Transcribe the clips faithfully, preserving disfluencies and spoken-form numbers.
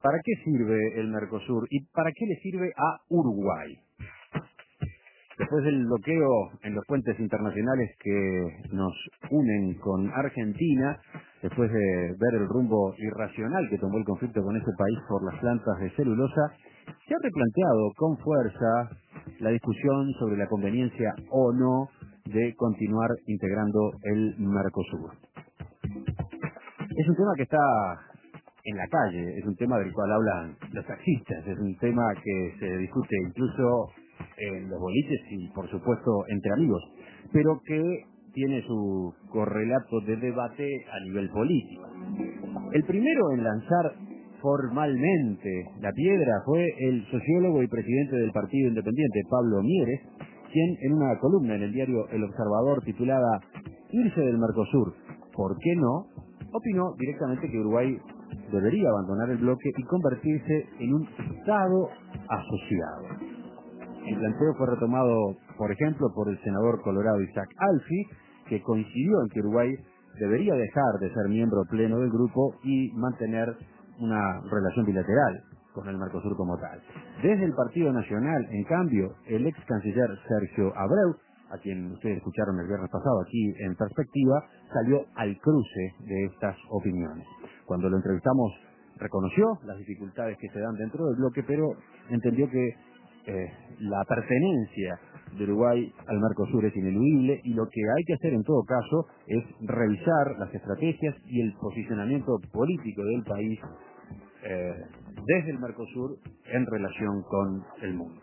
¿Para qué sirve el Mercosur y para qué le sirve a Uruguay? Después del bloqueo en los puentes internacionales que nos unen con Argentina, después de ver el rumbo irracional que tomó el conflicto con ese país por las plantas de celulosa, se ha replanteado con fuerza la discusión sobre la conveniencia o no de continuar integrando el Mercosur. Es un tema que está en la calle, es un tema del cual hablan los taxistas, es un tema que se discute incluso en los boliches y por supuesto entre amigos, pero que tiene su correlato de debate a nivel político. El primero en lanzar formalmente la piedra fue el sociólogo y presidente del Partido Independiente, Pablo Mieres, quien en una columna en el diario El Observador titulada "Irse del Mercosur, ¿por qué no?", opinó directamente que Uruguay debería abandonar el bloque y convertirse en un Estado asociado. El planteo fue retomado, por ejemplo, por el senador colorado Isaac Alfi, que coincidió en que Uruguay debería dejar de ser miembro pleno del grupo y mantener una relación bilateral con el Mercosur como tal. Desde el Partido Nacional, en cambio, el ex canciller Sergio Abreu, a quien ustedes escucharon el viernes pasado aquí en Perspectiva, salió al cruce de estas opiniones. Cuando lo entrevistamos, reconoció las dificultades que se dan dentro del bloque, pero entendió que eh, la pertenencia de Uruguay al Mercosur es ineludible y lo que hay que hacer en todo caso es revisar las estrategias y el posicionamiento político del país eh, desde el Mercosur en relación con el mundo.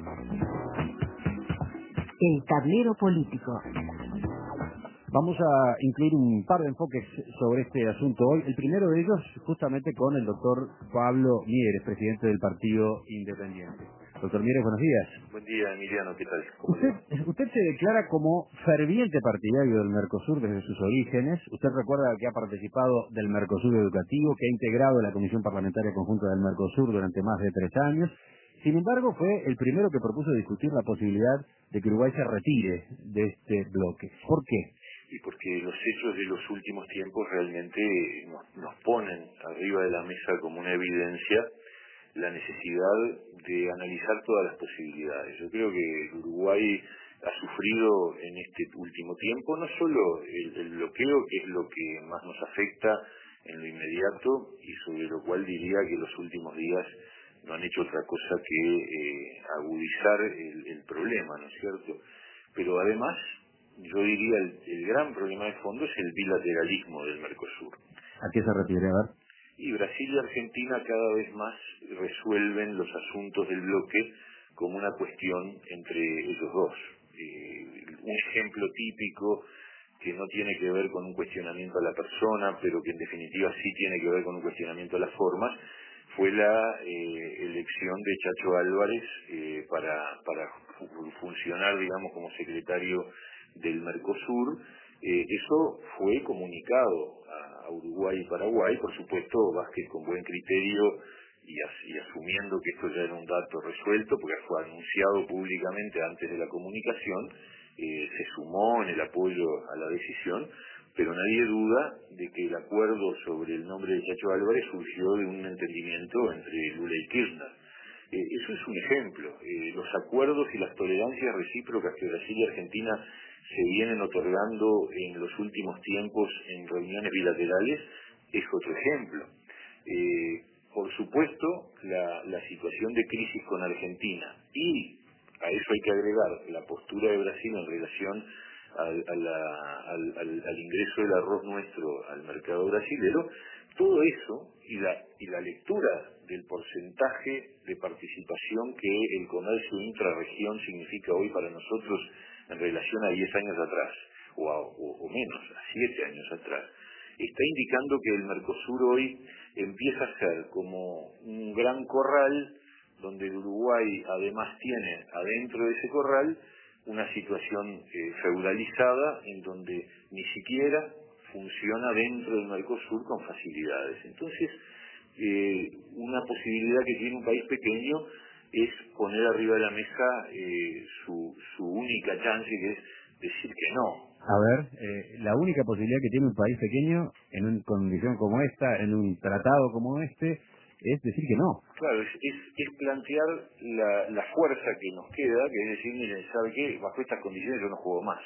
El tablero político. Vamos a incluir un par de enfoques sobre este asunto hoy. El primero de ellos justamente con el doctor Pablo Mieres, presidente del Partido Independiente. Doctor Mieres, buenos días. Buen día, Emiliano, ¿qué tal? Usted, usted se declara como ferviente partidario del Mercosur desde sus orígenes. Usted recuerda que ha participado del Mercosur Educativo, que ha integrado la Comisión Parlamentaria Conjunta del Mercosur durante más de tres años. Sin embargo, fue el primero que propuso discutir la posibilidad de que Uruguay se retire de este bloque. ¿Por qué? Y porque los hechos de los últimos tiempos realmente nos, nos ponen arriba de la mesa como una evidencia la necesidad de analizar todas las posibilidades. Yo creo que Uruguay ha sufrido en este último tiempo no solo el, el bloqueo, que es lo que más nos afecta en lo inmediato y sobre lo cual diría que los últimos días no han hecho otra cosa que eh, agudizar el, el problema, ¿no es cierto? Pero además, yo diría el, el gran problema de fondo es el bilateralismo del Mercosur. ¿A qué se refiere? A ver. Y Brasil y Argentina cada vez más resuelven los asuntos del bloque como una cuestión entre ellos dos. Eh, un ejemplo típico que no tiene que ver con un cuestionamiento a la persona, pero que en definitiva sí tiene que ver con un cuestionamiento a las formas, fue la eh, elección de Chacho Álvarez eh, para, para fu- funcionar, digamos, como secretario del Mercosur. Eh, eso fue comunicado a, a Uruguay y Paraguay, por supuesto, Vázquez con buen criterio y, as, y asumiendo que esto ya era un dato resuelto, porque fue anunciado públicamente antes de la comunicación, eh, se sumó en el apoyo a la decisión, pero nadie duda de que el acuerdo sobre el nombre de Chacho Álvarez surgió de un entendimiento entre Lula y Kirchner. Eh, eso es un ejemplo. Eh, los acuerdos y las tolerancias recíprocas que Brasil y Argentina se vienen otorgando en los últimos tiempos en reuniones bilaterales es otro ejemplo. Eh, por supuesto, la, la situación de crisis con Argentina y a eso hay que agregar la postura de Brasil en relación al, a la, al, al, al ingreso del arroz nuestro al mercado brasilero, todo eso y la, y la lectura del porcentaje de participación que el comercio intrarregión significa hoy para nosotros en relación a diez años atrás, o, a, o, o menos, a siete años atrás, está indicando que el Mercosur hoy empieza a ser como un gran corral donde el Uruguay además tiene adentro de ese corral una situación eh, feudalizada en donde ni siquiera funciona dentro del Mercosur con facilidades. Entonces, eh, una posibilidad que tiene un país pequeño es poner arriba de la mesa eh, su, su única chance, que es decir que no. A ver, eh, la única posibilidad que tiene un país pequeño en una condición como esta, en un tratado como este, es decir que no. Claro, es, es, es plantear la, la fuerza que nos queda, que es decir, miren, ¿sabe qué? Bajo estas condiciones yo no juego más.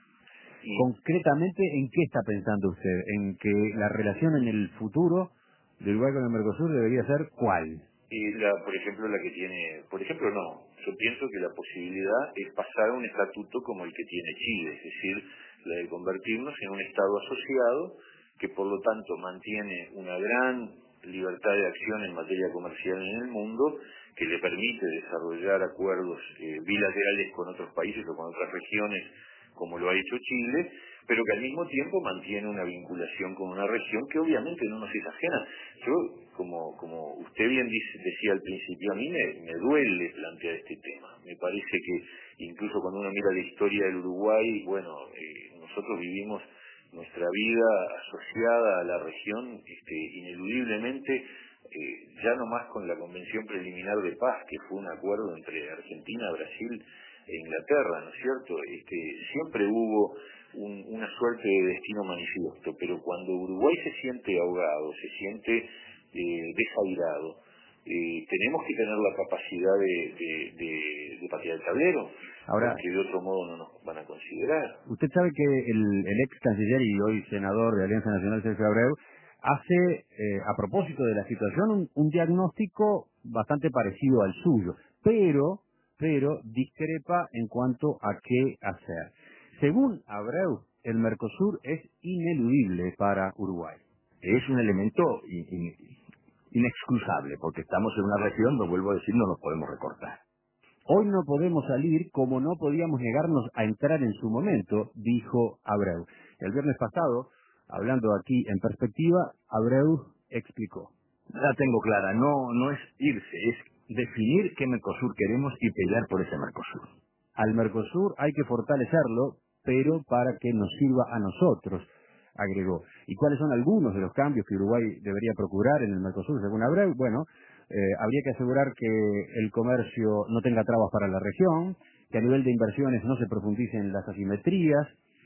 Y concretamente, ¿en qué está pensando usted? ¿En que la relación en el futuro de Uruguay con el Mercosur debería ser cuál? Y la, por ejemplo, la que tiene, por ejemplo, no. Yo pienso que la posibilidad es pasar a un estatuto como el que tiene Chile, es decir, la de convertirnos en un Estado asociado que por lo tanto mantiene una gran libertad de acción en materia comercial en el mundo, que le permite desarrollar acuerdos eh, bilaterales con otros países o con otras regiones, como lo ha hecho Chile, pero que al mismo tiempo mantiene una vinculación con una región que obviamente no nos es ajena. Yo, como como usted bien dice, decía al principio, a mí me, me duele plantear este tema. Me parece que incluso cuando uno mira la historia del Uruguay, bueno, eh, nosotros vivimos nuestra vida asociada a la región este, ineludiblemente, eh, ya no más con la Convención Preliminar de Paz, que fue un acuerdo entre Argentina, Brasil e Inglaterra, ¿no es cierto? Este, siempre hubo un, una suerte de destino manifiesto, pero cuando Uruguay se siente ahogado, se siente eh, desairado, eh, tenemos que tener la capacidad de, de, de, de patear el tablero. Ahora, porque de otro modo no nos van a considerar. Usted sabe que el, el ex canciller y hoy senador de Alianza Nacional, Sergio Abreu, hace, eh, a propósito de la situación, un, un diagnóstico bastante parecido al suyo, pero, pero discrepa en cuanto a qué hacer. Según Abreu, el Mercosur es ineludible para Uruguay. Es un elemento in, in, inexcusable, porque estamos en una región, lo vuelvo a decir, no nos podemos recortar. Hoy no podemos salir como no podíamos negarnos a entrar en su momento, dijo Abreu. El viernes pasado, hablando aquí en perspectiva, Abreu explicó. La tengo clara, no, no es irse, es definir qué Mercosur queremos y pelear por ese Mercosur. Al Mercosur hay que fortalecerlo, pero para que nos sirva a nosotros, agregó. ¿Y cuáles son algunos de los cambios que Uruguay debería procurar en el Mercosur, según Abreu? Bueno, Eh, habría que asegurar que el comercio no tenga trabas para la región, que a nivel de inversiones no se profundicen las asimetrías,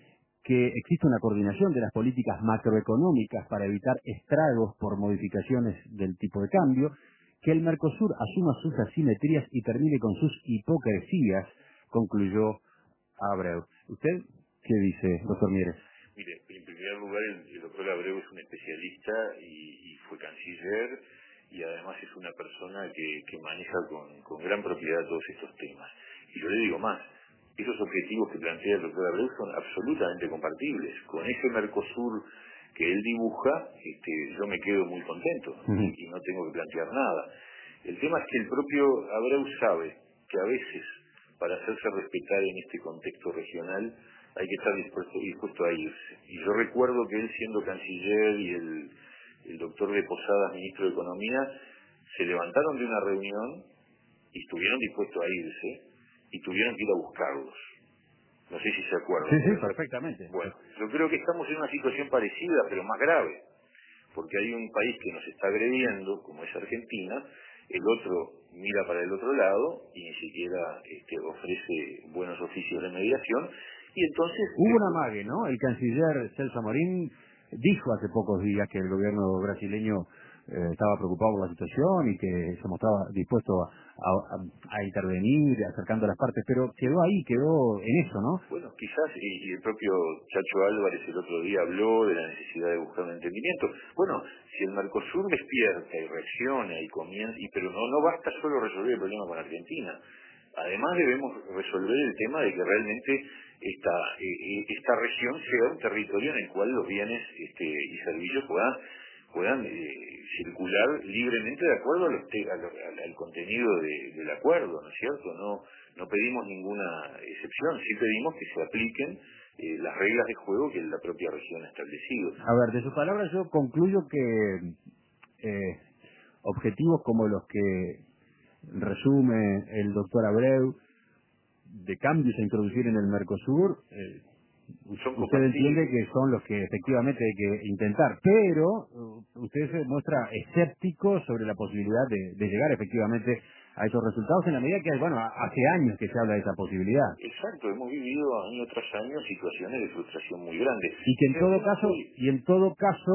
que exista una coordinación de las políticas macroeconómicas para evitar estragos por modificaciones del tipo de cambio, que el Mercosur asuma sus asimetrías y termine con sus hipocresías, concluyó Abreu. ¿Usted qué dice, doctor Mieres? Mire, en primer lugar, el, el doctor Abreu es un especialista y, y fue canciller, y además es una persona que, que maneja con, con gran propiedad todos estos temas. Y yo le digo más, esos objetivos que plantea el doctor Abreu son absolutamente compartibles. Con ese Mercosur que él dibuja, este, yo me quedo muy contento uh-huh. y, y no tengo que plantear nada. El tema es que el propio Abreu sabe que a veces, para hacerse respetar en este contexto regional, hay que estar dispuesto, dispuesto a irse. Y yo recuerdo que él, siendo canciller, y el el doctor de Posadas, ministro de Economía, se levantaron de una reunión y estuvieron dispuestos a irse y tuvieron que ir a buscarlos. No sé si se acuerdan. Sí, sí, perfectamente. Bueno, yo creo que estamos en una situación parecida, pero más grave, porque hay un país que nos está agrediendo, como es Argentina, el otro mira para el otro lado y ni siquiera este, ofrece buenos oficios de mediación, y entonces... Hubo un amague, ¿no? El canciller Celso Amorín dijo hace pocos días que el gobierno brasileño eh, estaba preocupado por la situación y que se mostraba dispuesto a, a, a intervenir, acercando a las partes, pero quedó ahí, quedó en eso, ¿no? Bueno, quizás, y, y el propio Chacho Álvarez el otro día habló de la necesidad de buscar un entendimiento. Bueno, si el Mercosur despierta y reacciona y comienza, y, pero no, no basta solo resolver el problema con Argentina. Además debemos resolver el tema de que realmente esta eh, esta región sea un territorio en el cual los bienes este, y servicios puedan puedan eh, circular libremente de acuerdo a los te, a lo, al, al contenido de, del acuerdo, ¿no es cierto? No no pedimos ninguna excepción, sí pedimos que se apliquen eh, las reglas de juego que la propia región ha establecido. A ver, de sus palabras yo concluyo que eh, objetivos como los que resume el doctor Abreu, de cambios a introducir en el Mercosur, eh, usted entiende que son los que efectivamente hay que intentar, pero uh, usted se muestra escéptico sobre la posibilidad de, de llegar efectivamente a esos resultados, en la medida que, bueno, hace años que se habla de esa posibilidad. Exacto, hemos vivido año tras año situaciones de frustración muy grandes. Y que en todo caso, y en todo caso,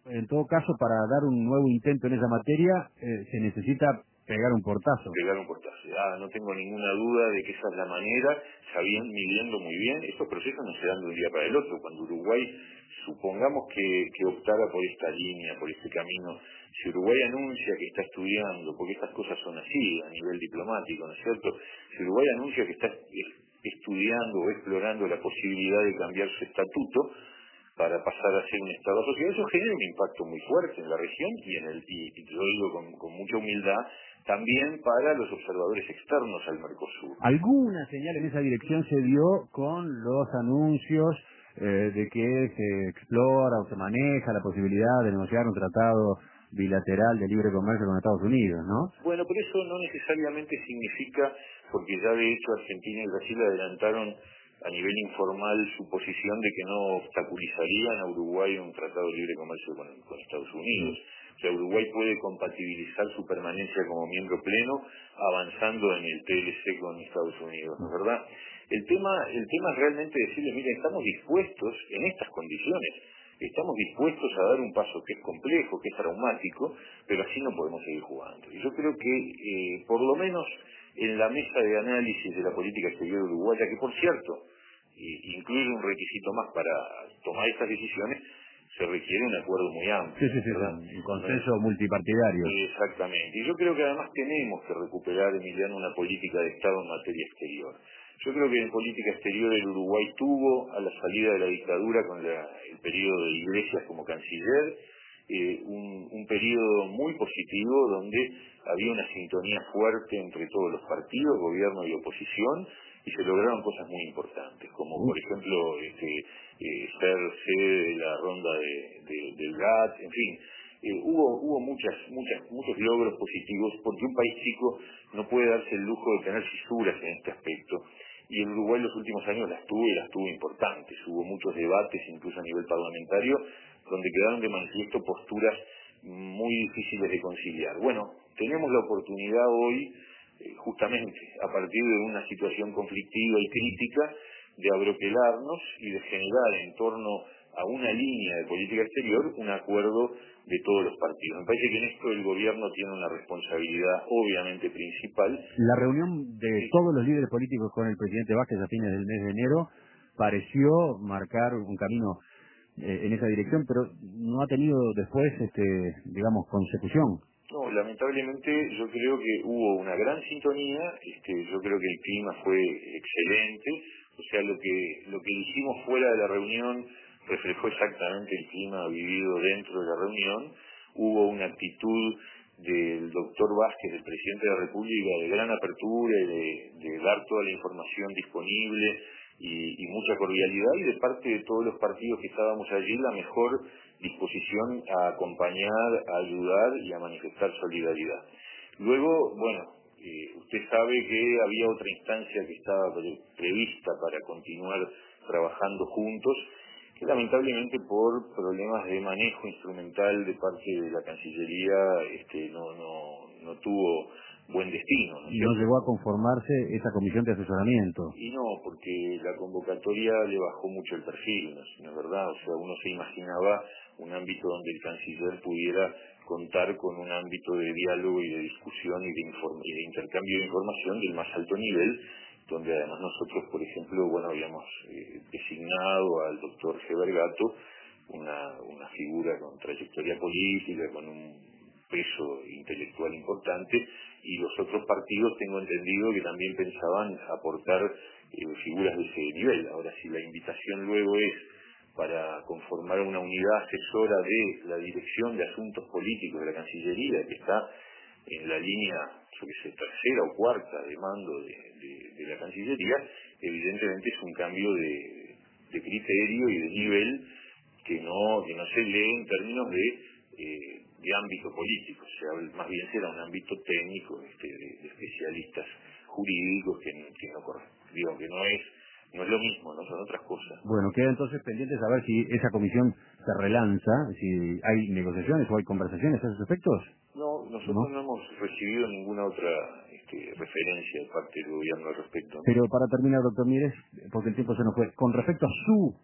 En todo caso, para dar un nuevo intento en esa materia, eh, se necesita pegar un portazo. Pegar un portazo. Ah, no tengo ninguna duda de que esa es la manera, sabiendo, midiendo muy bien. Estos procesos no se dan de un día para el otro. Cuando Uruguay, supongamos que, que optara por esta línea, por este camino, si Uruguay anuncia que está estudiando, porque estas cosas son así a nivel diplomático, ¿no es cierto? Si Uruguay anuncia que está estudiando o explorando la posibilidad de cambiar su estatuto para pasar a ser un Estado asociado, eso genera un impacto muy fuerte en la región y en el y, y yo digo con, con mucha humildad, también para los observadores externos al Mercosur. ¿Alguna señal en esa dirección se dio con los anuncios eh, de que se explora o se maneja la posibilidad de negociar un tratado bilateral de libre comercio con Estados Unidos, ¿no? Bueno, pero eso no necesariamente significa, porque ya de hecho Argentina y Brasil adelantaron a nivel informal su posición de que no obstaculizarían a Uruguay un tratado de libre comercio con, con Estados Unidos. O sea, Uruguay puede compatibilizar su permanencia como miembro pleno avanzando en el T L C con Estados Unidos, ¿no es verdad? El tema, el tema es realmente decirle, mire, estamos dispuestos en estas condiciones, estamos dispuestos a dar un paso que es complejo, que es traumático, pero así no podemos seguir jugando. Y yo creo que, eh, por lo menos en la mesa de análisis de la política exterior uruguaya, que por cierto, eh, incluye un requisito más para tomar estas decisiones, se requiere un acuerdo muy amplio. Sí, sí, sí, ¿verdad? un consenso multipartidario. Exactamente. Y yo creo que además tenemos que recuperar, Emiliano, una política de Estado en materia exterior. Yo creo que en política exterior el Uruguay tuvo, a la salida de la dictadura, con la, el periodo de Iglesias como canciller, eh, un, un periodo muy positivo donde había una sintonía fuerte entre todos los partidos, gobierno y oposición, y se lograron cosas muy importantes, como por ejemplo este, eh, ser sede de la ronda de, de, del G A T T, en fin, eh, hubo hubo muchas muchas muchos logros positivos, porque un país chico no puede darse el lujo de tener fisuras en este aspecto, y en Uruguay en los últimos años las tuvo y las tuvo importantes, hubo muchos debates incluso a nivel parlamentario, donde quedaron de manifiesto posturas muy difíciles de conciliar. Bueno, tenemos la oportunidad hoy, justamente a partir de una situación conflictiva y crítica, de abroquelarnos y de generar en torno a una línea de política exterior un acuerdo de todos los partidos. Me parece que en esto el gobierno tiene una responsabilidad obviamente principal. La reunión de Sí. todos los líderes políticos con el presidente Vázquez a fines del mes de enero pareció marcar un camino eh, en esa dirección, pero no ha tenido después, este, digamos, consecución. No, lamentablemente yo creo que hubo una gran sintonía, este, yo creo que el clima fue excelente, o sea, lo que lo que hicimos fuera de la reunión reflejó exactamente el clima vivido dentro de la reunión. Hubo una actitud del doctor Vázquez, del presidente de la República, de gran apertura y de, de dar toda la información disponible y, y mucha cordialidad, y de parte de todos los partidos que estábamos allí la mejor disposición a acompañar, a ayudar y a manifestar solidaridad. Luego, bueno, eh, usted sabe que había otra instancia que estaba pre prevista para continuar trabajando juntos, que lamentablemente por problemas de manejo instrumental de parte de la Cancillería este, no, no, no tuvo buen destino. ¿No, y no llegó a conformarse esa comisión de asesoramiento. Y no, porque la convocatoria le bajó mucho el perfil, ¿no es verdad? O sea, uno se imaginaba un ámbito donde el canciller pudiera contar con un ámbito de diálogo y de discusión y de, y de intercambio de información del más alto nivel, donde además nosotros, por ejemplo, bueno, habíamos eh, designado al doctor Gebergato, una, una figura con trayectoria política, con un peso intelectual importante, y los otros partidos tengo entendido que también pensaban aportar eh, figuras de ese nivel. Ahora, si la invitación luego es para conformar una unidad asesora de la Dirección de Asuntos Políticos de la Cancillería, que está en la línea, yo qué sé, tercera o cuarta de mando de, de, de la Cancillería, evidentemente es un cambio de, de criterio y de nivel que no, que no se lee en términos de, eh, de ámbito político, o sea, más bien será un ámbito técnico, este, de, de especialistas jurídicos que, que no digo que no es no es lo mismo, no son otras cosas. Bueno, queda entonces pendiente saber si esa comisión se relanza, si hay negociaciones o hay conversaciones a esos efectos. No, nosotros no, no hemos recibido ninguna otra este, referencia de parte del gobierno al respecto. Pero para terminar, doctor Mieres, porque el tiempo se nos fue, con respecto a su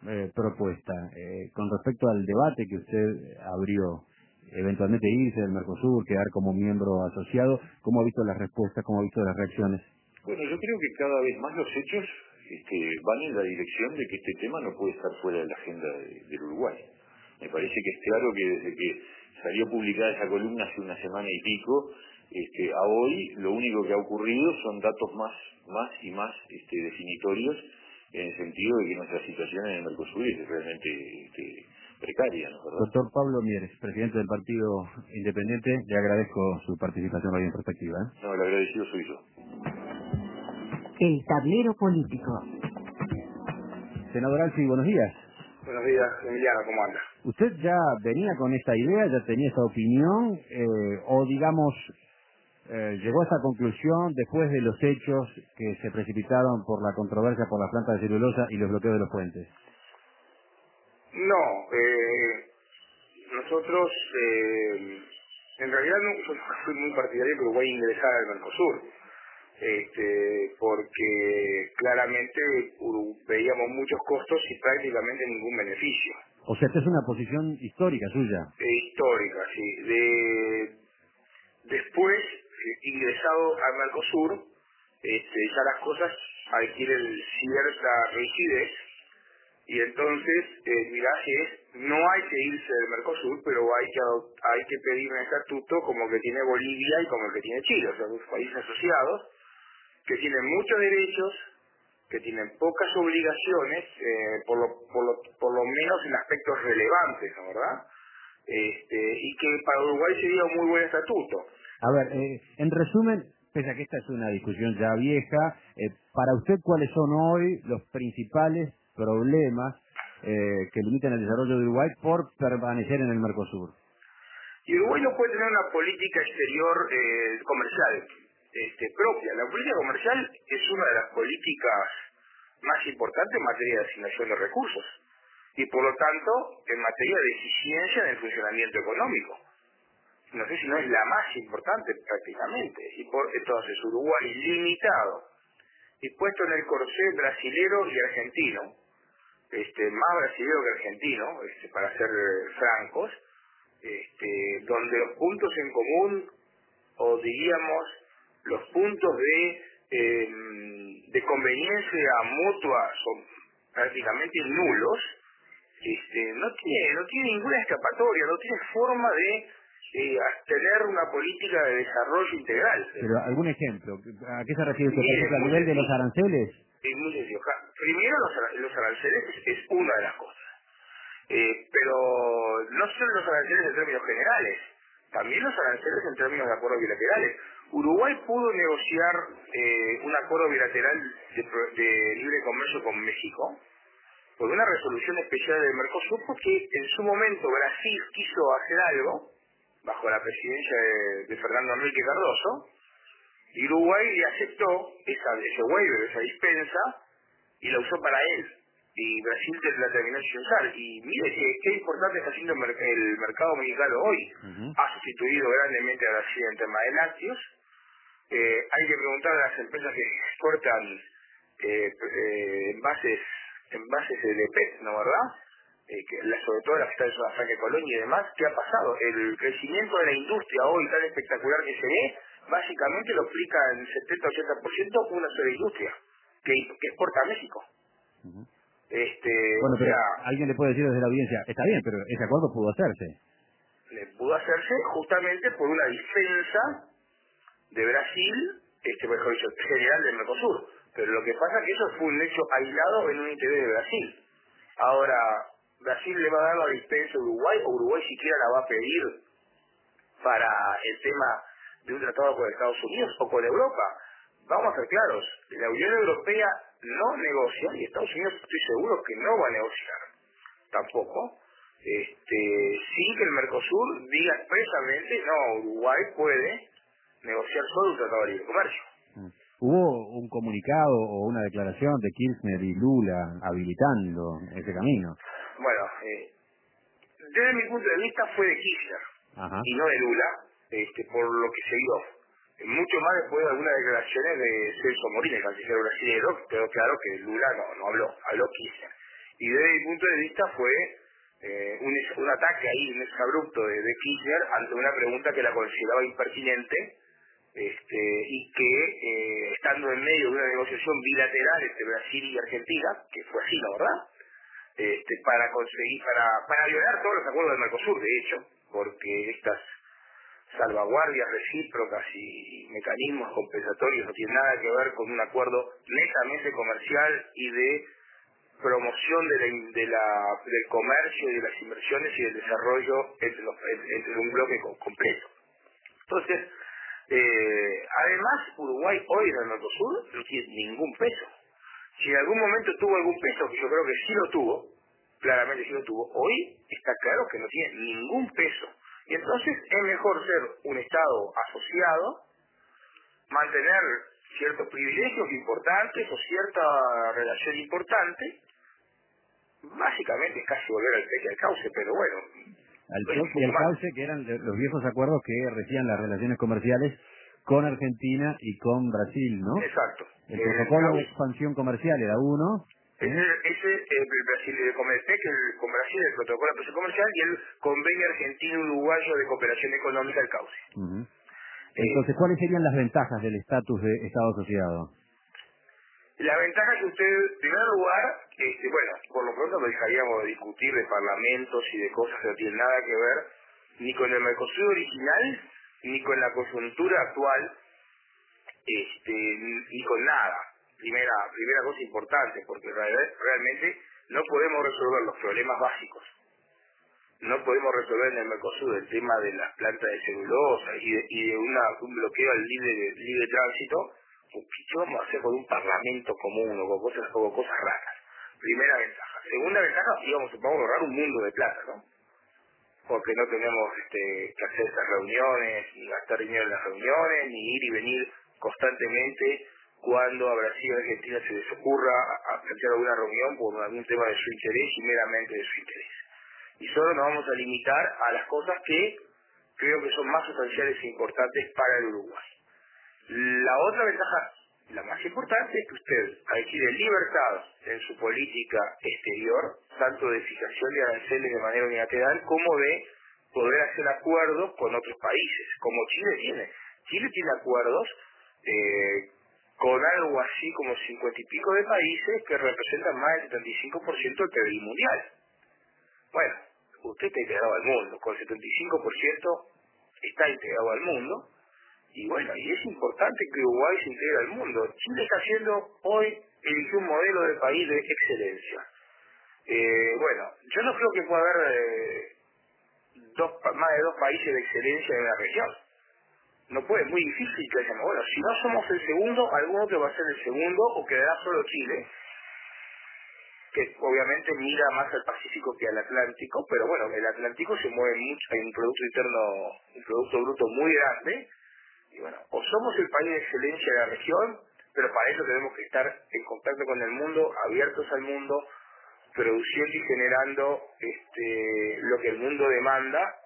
eh, propuesta. Eh, con respecto al debate que usted abrió, eventualmente irse del Mercosur, quedar como miembro asociado, ¿cómo ha visto las respuestas, cómo ha visto las reacciones? Bueno, yo creo que cada vez más los hechos este, van en la dirección de que este tema no puede estar fuera de la agenda de, del Uruguay. Me parece que es claro que desde que salió publicada esa columna hace una semana y pico, este, a hoy lo único que ha ocurrido son datos más, más y más este, definitorios en el sentido de que nuestra situación en el Mercosur es realmente este, precaria, ¿no es verdad? Doctor Pablo Mieres, presidente del Partido Independiente, le agradezco su participación hoy en Perspectiva. ¿eh? No, el agradecido soy yo. El tablero político. Senador Alci, buenos días. Buenos días, Emiliano, ¿cómo anda? ¿Usted ya venía con esta idea, ya tenía esta opinión, eh, o digamos, eh, llegó a esa conclusión después de los hechos que se precipitaron por la controversia por la planta de celulosa y los bloqueos de los puentes? No, eh, nosotros, eh, en realidad no, yo nunca fui muy partidario que Uruguay ingresara al Mercosur, este, porque claramente Uru- veíamos muchos costos y prácticamente ningún beneficio. O sea, esta es una posición histórica suya. Eh, histórica, sí. De, después, eh, ingresado al Mercosur, este, ya las cosas adquieren cierta rigidez. Y entonces, eh, mirá que es, no hay que irse del Mercosur, pero hay que adop- hay que pedir un estatuto como el que tiene Bolivia y como el que tiene Chile, o sea, dos países asociados, que tienen muchos derechos, que tienen pocas obligaciones, eh, por, lo, por, lo, por lo menos en aspectos relevantes, ¿no, verdad? Este, y que para Uruguay sería un muy buen estatuto. A ver, eh, en resumen, pese a que esta es una discusión ya vieja, eh, para usted, ¿cuáles son hoy los principales problemas eh, que limitan el desarrollo de Uruguay por permanecer en el Mercosur? Y Uruguay no puede tener una política exterior eh, comercial este, propia. La política comercial es una de las políticas más importantes en materia de asignación de recursos y por lo tanto en materia de eficiencia en el funcionamiento económico. No sé si no es la más importante prácticamente. Y por entonces Uruguay limitado y puesto en el corsé brasilero y argentino, este, más brasilero que argentino, este, para ser eh, francos, este, donde los puntos en común, o diríamos los puntos de, eh, de conveniencia mutua son prácticamente nulos, este, no tiene, no tiene ninguna escapatoria, no tiene forma de eh, tener una política de desarrollo integral. Pero algún ejemplo, ¿a qué se refiere usted? Por Mire, ejemplo, a muy nivel de los sencillo. aranceles. Es muy sencillo. Ja- Primero los, ara- los aranceles es, es una de las cosas. Eh, pero no solo los aranceles en términos generales, también los aranceles en términos de acuerdos bilaterales. Uruguay pudo negociar eh, un acuerdo bilateral de, pro- de libre comercio con México por una resolución especial del Mercosur porque en su momento Brasil quiso hacer algo bajo la presidencia de, de Fernando Enrique Cardoso y Uruguay le aceptó esa, ese waiver, esa dispensa y la usó para él. Y Brasil te- la terminó sin usar. Y mire que, qué importante está haciendo el, mer- el mercado mexicano hoy. Uh-huh. Ha sustituido grandemente a Brasil en tema de lácteos. Eh, hay que preguntar a las empresas que exportan eh, eh, envases, envases de P E T, ¿no verdad? Eh, que la- sobre todo las que están en Zona Franca y Colonia y demás, ¿qué ha pasado? El crecimiento de la industria hoy tan espectacular que se ve, básicamente lo explica en setenta a ochenta por ciento una sola industria, que, que exporta a México. Uh-huh. Este, Bueno, o pero sea, alguien le puede decir desde la audiencia, está bien, pero ese acuerdo pudo hacerse. le pudo hacerse justamente por una dispensa de Brasil, este mejor dicho, general del Mercosur. Pero lo que pasa es que eso fue un hecho aislado en un interés de Brasil. Ahora, ¿Brasil le va a dar la dispensa a Uruguay o Uruguay siquiera la va a pedir para el tema de un tratado con Estados Unidos o con Europa? Vamos a ser claros, la Unión Europea no negocia y Estados Unidos estoy seguro que no va a negociar tampoco, este, sin que el Mercosur diga expresamente, no, Uruguay puede negociar solo un tratado de libre comercio. Mm. ¿Hubo un comunicado o una declaración de Kirchner y Lula habilitando ese camino? Bueno, eh, desde mi punto de vista fue de Kirchner Ajá. y no de Lula, este, por lo que se dio. Eh, Mucho más después de algunas declaraciones de Celso Morín, el canciller brasileño, quedó claro que Lula no, no habló, habló Kirchner. Y desde mi punto de vista fue eh, un, un ataque ahí, un exabrupto de, de Kirchner ante una pregunta que la consideraba impertinente, este, y que eh, estando en medio de una negociación bilateral entre Brasil y Argentina, que fue así la verdad, este, para conseguir, para, para violar todos los acuerdos del Mercosur, de hecho, porque estas salvaguardias recíprocas y mecanismos compensatorios no tienen nada que ver con un acuerdo netamente comercial y de promoción de la, de la, del comercio y de las inversiones y del desarrollo entre, los, entre un bloque completo. Entonces, eh, además, Uruguay hoy en el Mercosur no tiene ningún peso. Si en algún momento tuvo algún peso, que yo creo que sí lo tuvo, claramente sí lo tuvo, hoy está claro que no tiene ningún peso. Y entonces es mejor ser un Estado asociado, mantener ciertos privilegios importantes o cierta relación importante, básicamente es casi volver al peque al cauce, pero bueno. Al peque y al cauce, que eran los viejos acuerdos que regían las relaciones comerciales con Argentina y con Brasil, ¿no? Exacto. El protocolo de expansión comercial era uno. Ese, ese el Brasil, el Comertec, el con Brasil, el protocolo de expansión comercial y el convenio argentino-uruguayo de cooperación económica, el cauce. Uh-huh. Entonces, ¿cuáles serían las ventajas del estatus de Estado asociado? La ventaja es que usted, en primer lugar, este, bueno, por lo pronto no dejaríamos de discutir de parlamentos y de cosas que no tienen nada que ver ni con el Mercosur original, ni con la coyuntura actual, este, ni con nada. Primera, primera cosa importante, porque realmente no podemos resolver los problemas básicos. No podemos resolver en el Mercosur el tema de las plantas de celulosa y de, y de una, un bloqueo al libre, libre tránsito. ¿Qué vamos a hacer con un parlamento común o con cosas, o con cosas raras? Primera ventaja. Segunda ventaja, digamos, vamos a ahorrar un mundo de plata, ¿no? Porque no tenemos este, que hacer estas reuniones, ni gastar dinero en las reuniones, ni ir y venir constantemente cuando a Brasil o Argentina se les ocurra a plantear alguna reunión por algún tema de su interés y meramente de su interés. Y solo nos vamos a limitar a las cosas que creo que son más sustanciales e importantes para el Uruguay. La otra ventaja, la más importante, es que usted adquiere libertad en su política exterior, tanto de fijación de aranceles de manera unilateral, como de poder hacer acuerdos con otros países, como Chile tiene. Chile tiene acuerdos eh, con algo así como cincuenta y pico de países que representan más del setenta y cinco por ciento del P I B mundial. Bueno, usted está integrado al mundo, con el setenta y cinco por ciento está integrado al mundo, y bueno, y es importante que Uruguay se integre al mundo. Chile está haciendo hoy, eligió un modelo de país de excelencia. Eh, bueno, yo no creo que pueda haber eh, dos, más de dos países de excelencia en la región. No puede, es muy difícil que haya, bueno, si no somos el segundo, alguno que va a ser el segundo o quedará solo Chile, que obviamente mira más al Pacífico que al Atlántico, pero bueno, el Atlántico se mueve mucho, hay un producto interno, un producto bruto muy grande, y bueno, o somos el país de excelencia de la región, pero para eso tenemos que estar en contacto con el mundo, abiertos al mundo, produciendo y generando este, lo que el mundo demanda,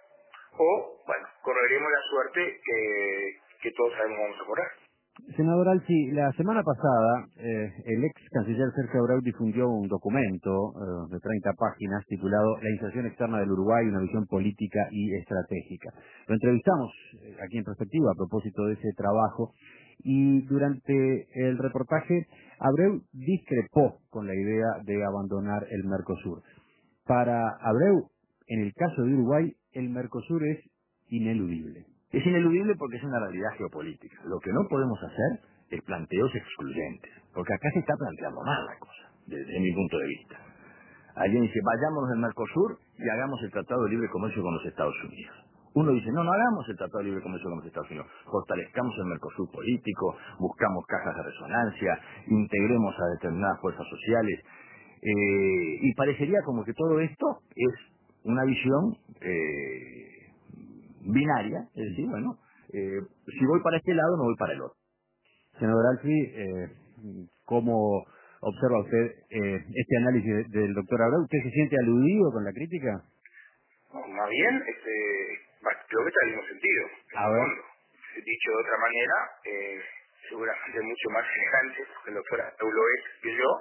o, bueno, correremos la suerte que, que todos sabemos vamos a correr. Senador Alci, la semana pasada eh, el ex canciller Sergio Abreu difundió un documento eh, de treinta páginas titulado La inserción externa del Uruguay, una visión política y estratégica. Lo entrevistamos eh, aquí en Perspectiva a propósito de ese trabajo y durante el reportaje Abreu discrepó con la idea de abandonar el Mercosur. Para Abreu, en el caso de Uruguay, el Mercosur es ineludible. Es ineludible porque es una realidad geopolítica. Lo que no podemos hacer es planteos excluyentes, porque acá se está planteando mal la cosa, desde mi punto de vista. Alguien dice, vayámonos del Mercosur y hagamos el Tratado de Libre Comercio con los Estados Unidos. Uno dice, no, no hagamos el Tratado de Libre Comercio con los Estados Unidos, fortalezcamos el Mercosur político, buscamos cajas de resonancia, integremos a determinadas fuerzas sociales, eh, y parecería como que todo esto es una visión eh, binaria, es decir, bueno, eh, si voy para este lado, no voy para el otro. Senador Alci, eh, ¿cómo observa usted eh, este análisis del doctor Abreu? ¿Usted se siente aludido con la crítica? No, más bien, este, creo que está en el mismo sentido. A ver. Dicho de otra manera, eh, seguramente mucho más semejante, porque el doctor Abreu lo es que yo,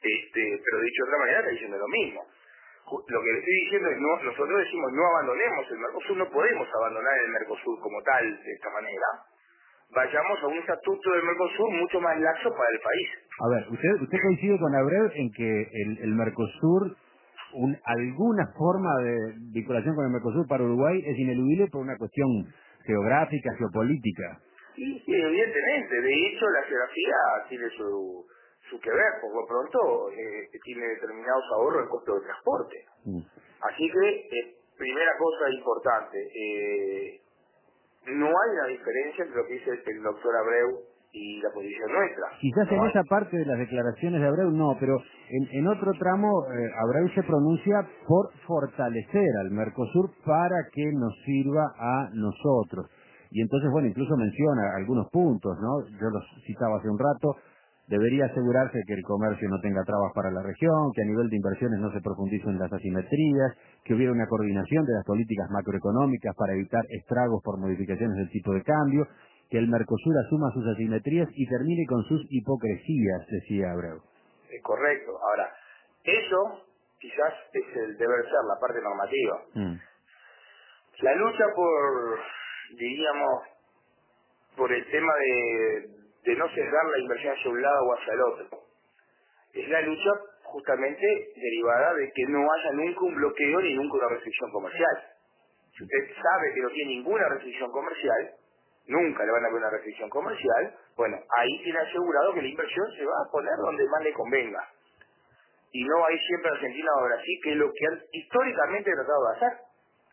Este, pero dicho de otra manera está diciendo lo mismo. Lo que le estoy diciendo es, no, nosotros decimos no abandonemos el Mercosur, no podemos abandonar el Mercosur como tal de esta manera. Vayamos a un estatuto del Mercosur mucho más laxo para el país. A ver, usted usted coincide con Abreu en que el, el Mercosur, un, alguna forma de vinculación con el Mercosur para Uruguay es ineludible por una cuestión geográfica, geopolítica. Sí, sí, evidentemente. De hecho, la geografía tiene su, su que ver. Por lo pronto, eh, tiene determinados ahorros en costo de transporte. Mm. Así que, eh, primera cosa importante, eh, no hay una diferencia entre lo que dice el doctor Abreu y la posición nuestra. Quizás no en hay. esa parte de las declaraciones de Abreu no, pero en, en otro tramo eh, Abreu se pronuncia por fortalecer al Mercosur para que nos sirva a nosotros. Y entonces, bueno, incluso menciona algunos puntos, ¿no? Yo los citaba hace un rato. Debería asegurarse que el comercio no tenga trabas para la región, que a nivel de inversiones no se profundicen las asimetrías, que hubiera una coordinación de las políticas macroeconómicas para evitar estragos por modificaciones del tipo de cambio, que el Mercosur asuma sus asimetrías y termine con sus hipocresías, decía Abreu. Es correcto. Ahora, eso quizás es el deber ser, la parte normativa. Mm. La lucha por, diríamos, por el tema de, de no sesgar la inversión hacia un lado o hacia el otro, es la lucha justamente derivada de que no haya nunca un bloqueo ni nunca una restricción comercial. Si usted sabe que no tiene ninguna restricción comercial, nunca le van a poner una restricción comercial, bueno, ahí tiene asegurado que la inversión se va a poner donde más le convenga. Y no hay siempre Argentina o Brasil, que es lo que han históricamente tratado de hacer.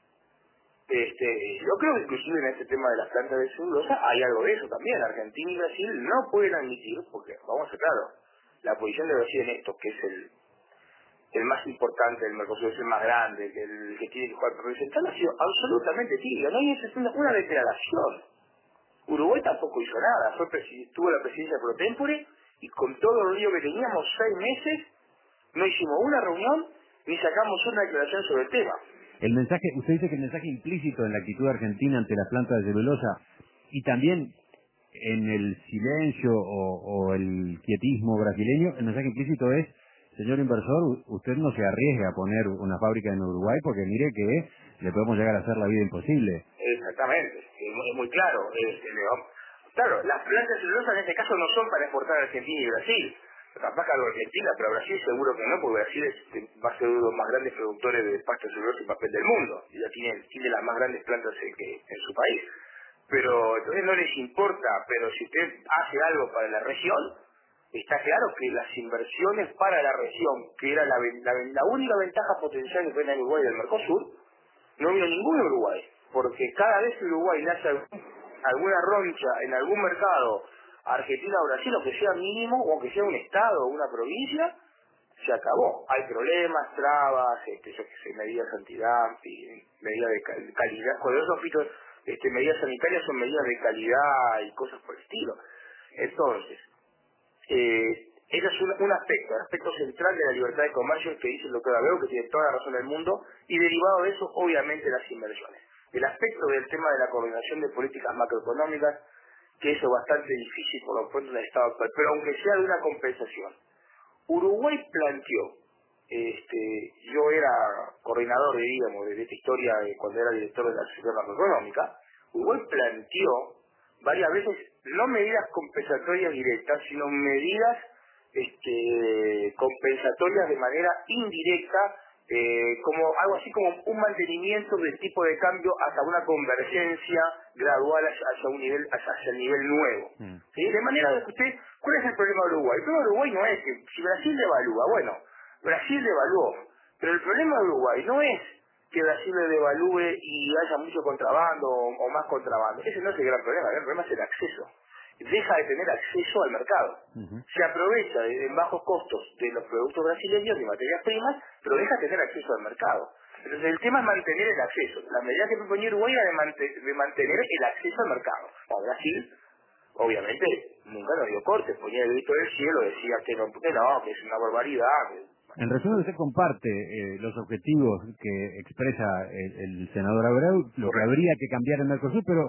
Este, yo creo que inclusive en este tema de las plantas de celulosa hay algo de eso también. Argentina y Brasil no pueden admitir, porque vamos a ser claros, la posición de Brasil en esto, que es el, el más importante del Mercosur, es el más grande, el, el que tiene que jugar representar, ha sido absolutamente tibia. No hay es una, una declaración. Uruguay tampoco hizo nada, fue presi- tuvo la presidencia pro tempore y con todo el lío que teníamos seis meses, no hicimos una reunión ni sacamos una declaración sobre el tema. El mensaje, usted dice que el mensaje implícito en la actitud argentina ante las plantas de celulosa y también en el silencio o, o el quietismo brasileño, el mensaje implícito es, señor inversor, usted no se arriesgue a poner una fábrica en Uruguay porque mire que le podemos llegar a hacer la vida imposible. Exactamente, es muy, es muy claro. Es, es, claro, las plantas de celulosa en este caso no son para exportar a Argentina y Brasil. Capaz que algo Argentina, pero Brasil seguro que no, porque Brasil es, va a ser uno de los más grandes productores de pasta de celulosa y papel del mundo. Y ya tiene, tiene las más grandes plantas en, que, en su país. Pero entonces no les importa, pero si usted hace algo para la región, está claro que las inversiones para la región, que era la, la, la única ventaja potencial que tiene Uruguay del Mercosur, no vino ningún Uruguay, porque cada vez que Uruguay nace alguna roncha en algún mercado, Argentina o Brasil, o que sea mínimo, o que sea un estado o una provincia, se acabó. Hay problemas, trabas, este, yo que sé, medidas antidumping, medidas de cal- calidad, cuando esos fitos, este, medidas sanitarias son medidas de calidad y cosas por el estilo. Entonces, eh, ese es un, un aspecto, el aspecto central de la libertad de comercio que dice el doctor Abreu, que tiene toda la razón del mundo, y derivado de eso, obviamente, las inversiones. El aspecto del tema de la coordinación de políticas macroeconómicas, que eso es bastante difícil por lo pronto en el estado actual, pero aunque sea de una compensación. Uruguay planteó, este, yo era coordinador, diríamos, de esta historia de cuando era director de la Asociación Macroeconómica, Uruguay planteó varias veces, no medidas compensatorias directas, sino medidas este, compensatorias de manera indirecta, eh, como algo así como un mantenimiento del tipo de cambio hasta una convergencia gradual hacia, hacia un nivel hacia, hacia el nivel nuevo. Mm. ¿Sí? De manera que usted, ¿cuál es el problema de Uruguay? El problema de Uruguay no es que si Brasil devalúa, bueno, Brasil devaluó, pero el problema de Uruguay no es que Brasil le devalúe y haya mucho contrabando o, o más contrabando. Ese no es el gran problema, el gran problema es el acceso. Deja de tener acceso al mercado. Uh-huh. Se aprovecha de, en bajos costos de los productos brasileños y materias primas, pero deja de tener acceso al mercado. Entonces el tema es mantener el acceso. La medida que proponía Uruguay era de, mante- de mantener el acceso al mercado. A Brasil, obviamente, nunca nos dio corte, ponía el grito del cielo, decía que no, que no, que es una barbaridad. Que... En resumen, usted comparte eh, los objetivos que expresa el, el senador Abreu, lo que habría que cambiar en Mercosur, pero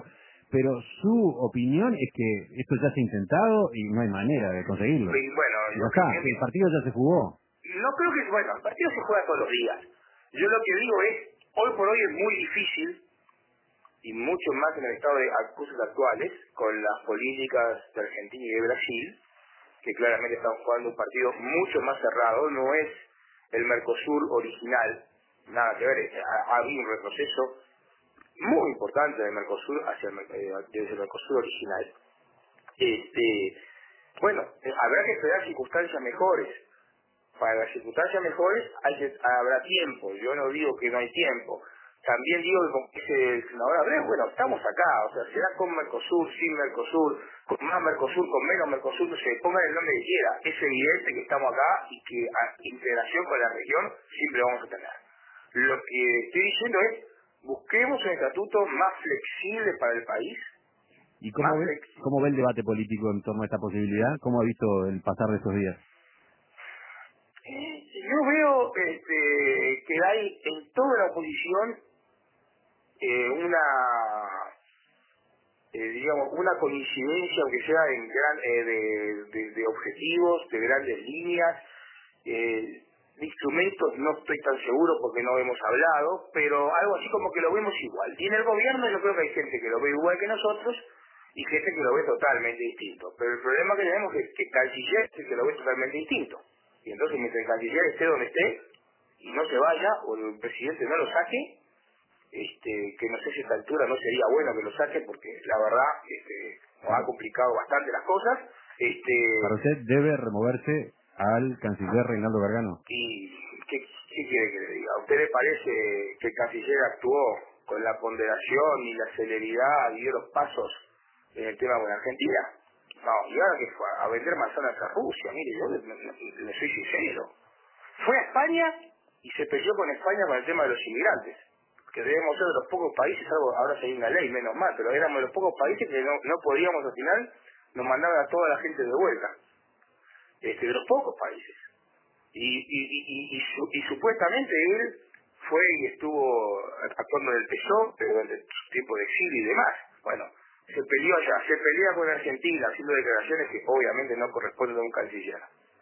pero su opinión es que esto ya se ha intentado y no hay manera de conseguirlo. Y bueno, Ya está, que el partido ya se jugó. No creo que, bueno, el partido se juega todos los días. Yo lo que digo es, hoy por hoy es muy difícil, y mucho más en el estado de acusos actuales, con las políticas de Argentina y de Brasil, que claramente están jugando un partido mucho más cerrado, no es el Mercosur original, nada que ver, ha, ha habido un retroceso muy importante del Mercosur hacia el, eh, desde el Mercosur original. Este, bueno, eh, habrá que esperar circunstancias mejores. Para las circunstancias mejores hay que, habrá tiempo, yo no digo que no hay tiempo. También digo que, como dice el senador Abreu, bueno, estamos acá, o sea, será con Mercosur, sin Mercosur, con más Mercosur, con menos Mercosur, no se pongan el nombre que quiera. Es evidente que estamos acá y que a integración con la región siempre vamos a tener. Lo que estoy diciendo es, busquemos un estatuto más flexible para el país. ¿Y cómo ve, cómo ve el debate político en torno a esta posibilidad? ¿Cómo ha visto el pasar de estos días? Yo veo este, que hay en toda la oposición eh, una eh, digamos una coincidencia, aunque sea en gran, eh, de, de, de objetivos, de grandes líneas, eh, de instrumentos no estoy tan seguro porque no hemos hablado, pero algo así como que lo vemos igual. Y en el gobierno yo creo que hay gente que lo ve igual que nosotros y gente que lo ve totalmente distinto. Pero el problema que tenemos es que el canciller es el que lo ve totalmente distinto. Y entonces mientras el canciller esté donde esté y no se vaya, o el presidente no lo saque, este, que no sé si a esta altura no sería bueno que lo saque porque la verdad este, nos ha complicado bastante las cosas. Este, Para usted debe removerse al canciller Reinaldo Gargano. ¿Y qué, qué quiere que le diga? ¿A usted le parece que el canciller actuó con la ponderación y la celeridad y dio los pasos en el tema con Argentina? No, y ahora que fue a vender manzanas a Rusia, mire, yo le, le- le soy sincero. Fue a España y se peleó con España con el tema de los inmigrantes, que debemos ser de los pocos países, algo, ahora sí hay una ley, menos mal, pero éramos de los pocos países que no, no podíamos al final, nos mandaban a toda la gente de vuelta, este, de los pocos países. Y, y, y, y, y, su- y supuestamente él fue y estuvo actuando en el P S O E durante su tiempo de exilio y demás. Bueno, se peleó allá, se pelea con Argentina haciendo declaraciones que obviamente no corresponden a un canciller.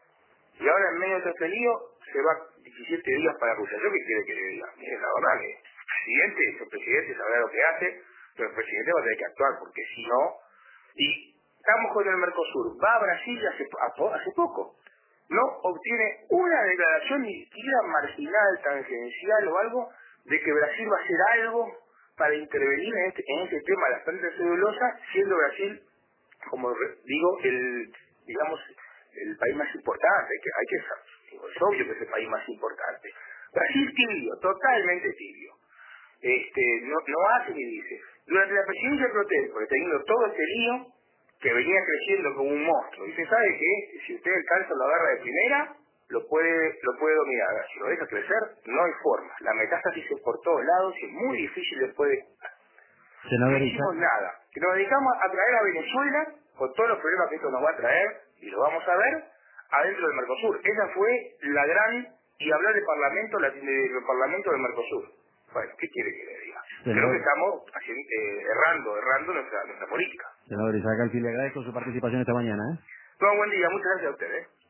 Y ahora en medio de este lío se va diecisiete días para Rusia. ¿Yo qué quiere que le diga? Mire, la verdad que el presidente, el presidente sabrá lo que hace, pero el presidente va a tener que actuar porque si no... Y estamos con el Mercosur, va a Brasil hace, a- hace poco. No obtiene una declaración ni siquiera marginal, tangencial o algo, de que Brasil va a hacer algo para intervenir en este, en este tema de las plantas de celulosa, siendo Brasil, como re- digo, el, digamos, el país más importante, que hay que saber, es obvio que es el país más importante. Brasil tibio, totalmente tibio. Este, no, no hace ni dice. Durante la presidencia de Protempore, teniendo todo este lío, que venía creciendo como un monstruo, y se sabe que si usted el cáncer lo agarra de primera, lo puede lo puede dominar. Ahora, si lo deja crecer, no hay forma. La metástasis es por todos lados y es muy difícil después de... No hicimos nada. Que nos dedicamos a traer a Venezuela, con todos los problemas que esto nos va a traer, y lo vamos a ver, adentro del Mercosur. Esa fue la gran... Y hablar de parlamento, la, del parlamento del Mercosur. Bueno, ¿qué quiere que le diga? Senador. Creo que estamos haciendo, eh, errando, errando nuestra, nuestra política. Senador Isaac Alfi, le agradezco su participación esta mañana. ¿eh? No, buen día, muchas gracias a ustedes.